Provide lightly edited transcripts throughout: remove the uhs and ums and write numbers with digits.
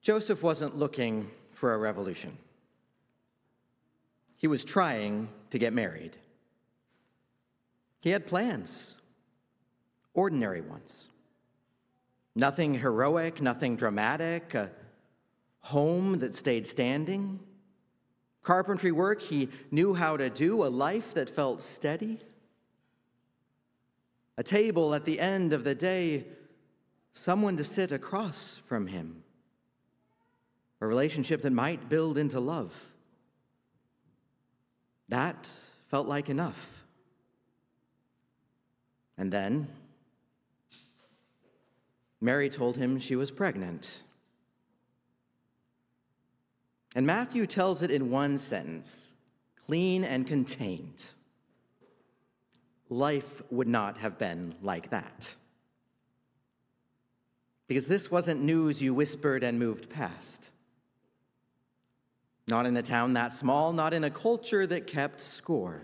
Joseph wasn't looking for a revolution. He was trying to get married. He had plans, ordinary ones. Nothing heroic, nothing dramatic, a home that stayed standing, carpentry work he knew how to do, a life that felt steady, a table at the end of the day, someone to sit across from him, a relationship that might build into love. That felt like enough. And then Mary told him she was pregnant. And Matthew tells it in one sentence, clean and contained. Life would not have been like that. Because this wasn't news you whispered and moved past. Not in a town that small, not in a culture that kept score.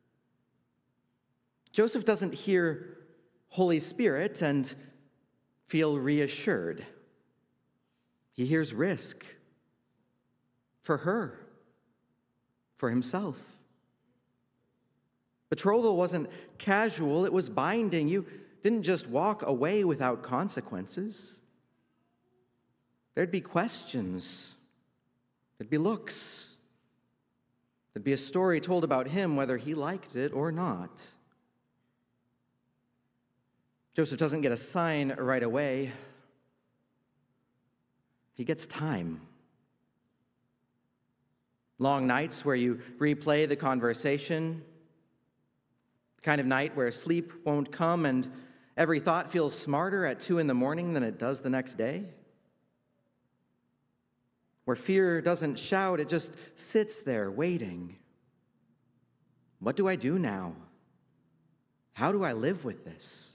Joseph doesn't hear Holy Spirit and feel reassured. He hears risk for her, for himself. Betrothal wasn't casual, it was binding. You didn't just walk away without consequences. There'd be questions. There'd be looks. There'd be a story told about him, whether he liked it or not. Joseph doesn't get a sign right away. He gets time. Long nights where you replay the conversation, the kind of night where sleep won't come and every thought feels smarter at 2 a.m. than it does the next day. Where fear doesn't shout, it just sits there waiting. What do I do now? How do I live with this?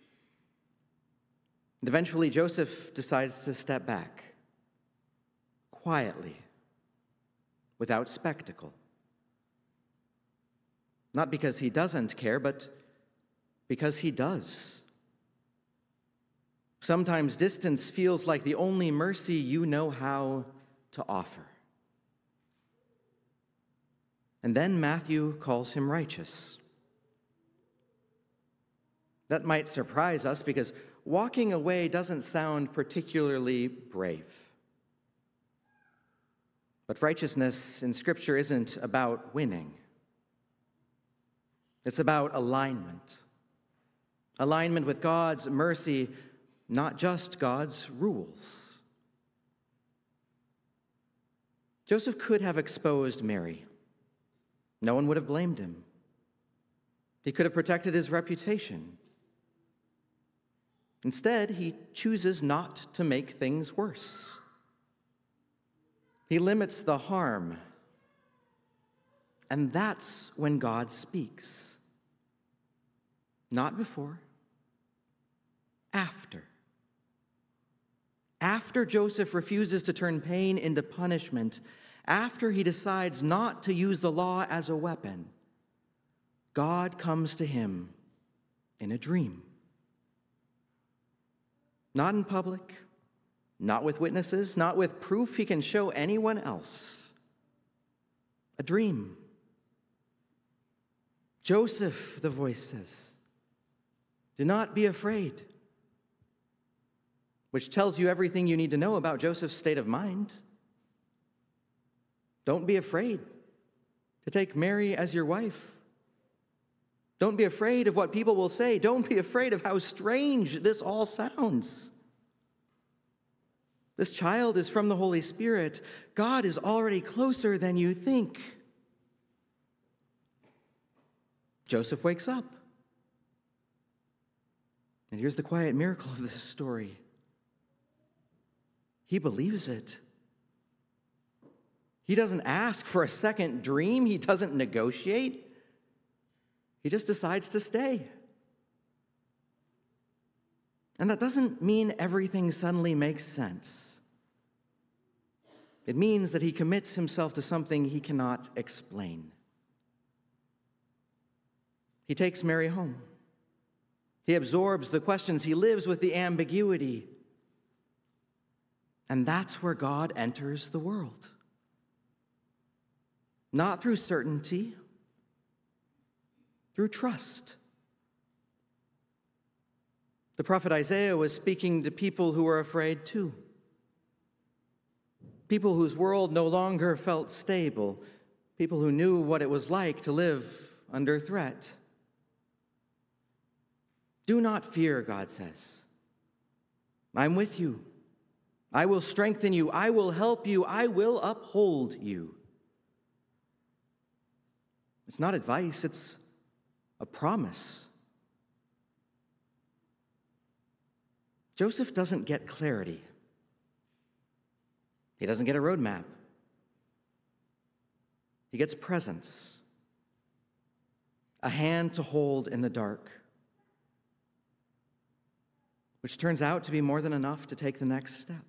And eventually, Joseph decides to step back, quietly, without spectacle. Not because he doesn't care, but because he does. Sometimes distance feels like the only mercy you know how to offer. And then Matthew calls him righteous. That might surprise us because walking away doesn't sound particularly brave. But righteousness in Scripture isn't about winning. It's about alignment. Alignment with God's mercy, not just God's rules. Joseph could have exposed Mary. No one would have blamed him. He could have protected his reputation. Instead, he chooses not to make things worse. He limits the harm. And that's when God speaks. Not before, after. After Joseph refuses to turn pain into punishment, after he decides not to use the law as a weapon, God comes to him in a dream. Not in public, not with witnesses, not with proof he can show anyone else. A dream. Joseph, the voice says, do not be afraid. Which tells you everything you need to know about Joseph's state of mind. Don't be afraid to take Mary as your wife. Don't be afraid of what people will say. Don't be afraid of how strange this all sounds. This child is from the Holy Spirit. God is already closer than you think. Joseph wakes up. And here's the quiet miracle of this story. He believes it. He doesn't ask for a second dream. He doesn't negotiate. He just decides to stay. And that doesn't mean everything suddenly makes sense. It means that he commits himself to something he cannot explain. He takes Mary home. He absorbs the questions. He lives with the ambiguity. And that's where God enters the world. Not through certainty, through trust. The prophet Isaiah was speaking to people who were afraid too. People whose world no longer felt stable. People who knew what it was like to live under threat. Do not fear, God says. I'm with you. I will strengthen you. I will help you. I will uphold you. It's not advice, it's a promise. Joseph doesn't get clarity. He doesn't get a roadmap. He gets presence, a hand to hold in the dark, which turns out to be more than enough to take the next step.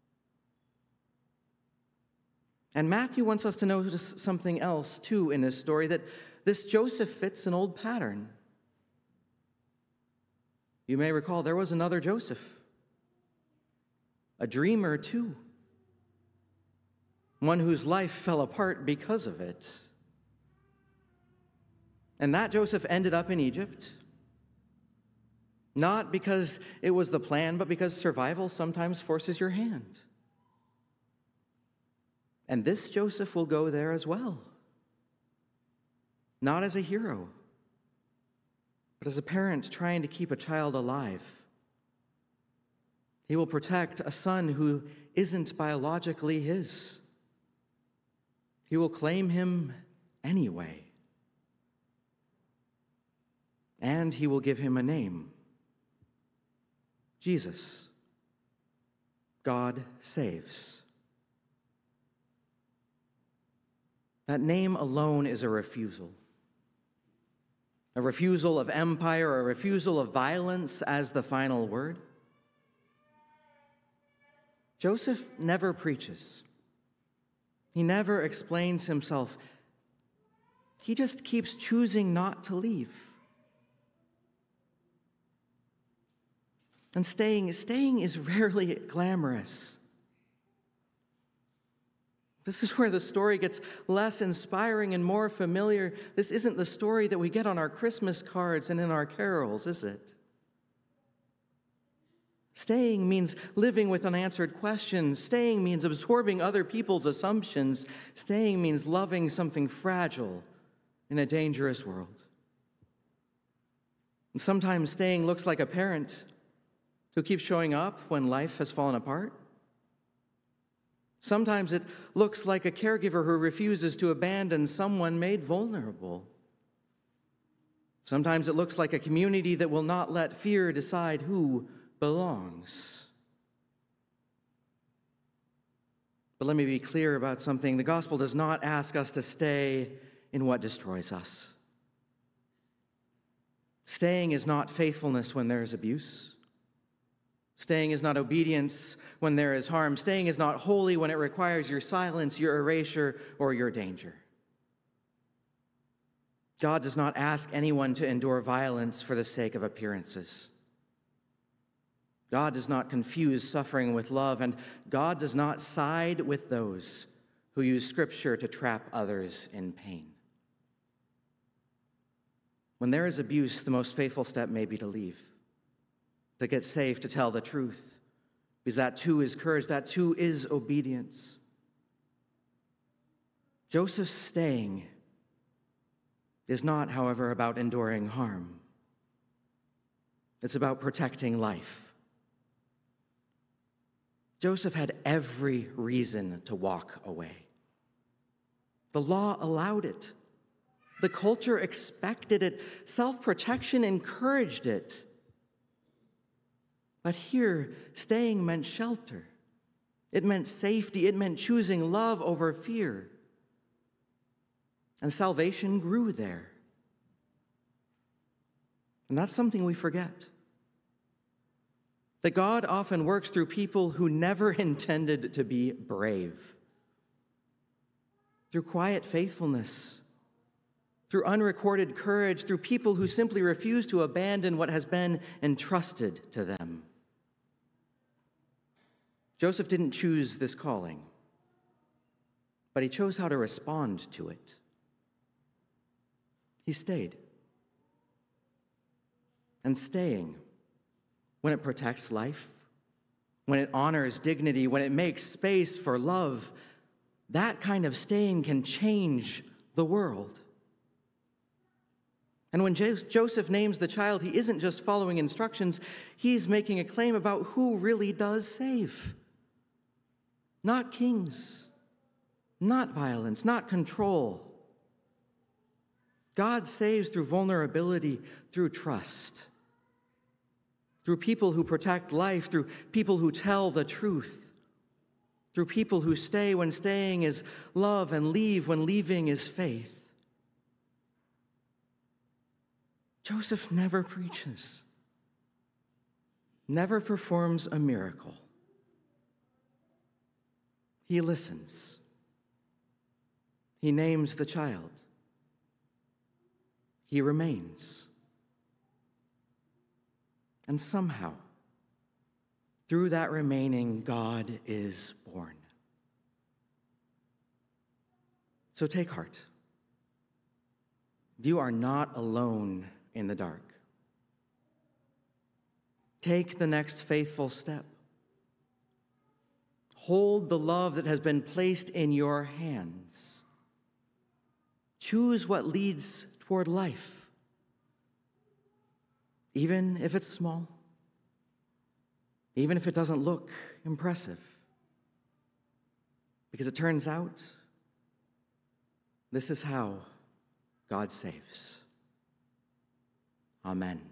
And Matthew wants us to notice something else, too, in this story, that this Joseph fits an old pattern. You may recall there was another Joseph, a dreamer, too, one whose life fell apart because of it. And that Joseph ended up in Egypt, not because it was the plan, but because survival sometimes forces your hand. And this Joseph will go there as well. Not as a hero, but as a parent trying to keep a child alive. He will protect a son who isn't biologically his. He will claim him anyway. And he will give him a name. Jesus. God saves. That name alone is a refusal. A refusal of empire, a refusal of violence as the final word. Joseph never preaches. He never explains himself. He just keeps choosing not to leave. And staying is rarely glamorous. This is where the story gets less inspiring and more familiar. This isn't the story that we get on our Christmas cards and in our carols, is it? Staying means living with unanswered questions. Staying means absorbing other people's assumptions. Staying means loving something fragile in a dangerous world. And sometimes staying looks like a parent who keeps showing up when life has fallen apart. Sometimes it looks like a caregiver who refuses to abandon someone made vulnerable. Sometimes it looks like a community that will not let fear decide who belongs. But let me be clear about something. The gospel does not ask us to stay in what destroys us. Staying is not faithfulness when there is abuse. Staying is not obedience when there is harm. Staying is not holy when it requires your silence, your erasure, or your danger. God does not ask anyone to endure violence for the sake of appearances. God does not confuse suffering with love, and God does not side with those who use Scripture to trap others in pain. When there is abuse, the most faithful step may be to leave, to get safe, to tell the truth, because that too is courage, that too is obedience. Joseph's staying is not, however, about enduring harm. It's about protecting life. Joseph had every reason to walk away. The law allowed it. The culture expected it. Self-protection encouraged it. But here, staying meant shelter. It meant safety. It meant choosing love over fear. And salvation grew there. And that's something we forget. That God often works through people who never intended to be brave. Through quiet faithfulness, through unrecorded courage, through people who simply refuse to abandon what has been entrusted to them. Joseph didn't choose this calling, but he chose how to respond to it. He stayed. And staying, when it protects life, when it honors dignity, when it makes space for love, that kind of staying can change the world. And when Joseph names the child, he isn't just following instructions, he's making a claim about who really does save. Not kings, not violence, not control. God saves through vulnerability, through trust, through people who protect life, through people who tell the truth, through people who stay when staying is love and leave when leaving is faith. Joseph never preaches, never performs a miracle. He listens. He names the child. He remains. And somehow, through that remaining, God is born. So take heart. You are not alone in the dark. Take the next faithful step. Hold the love that has been placed in your hands. Choose what leads toward life, even if it's small, even if it doesn't look impressive. Because it turns out, this is how God saves. Amen.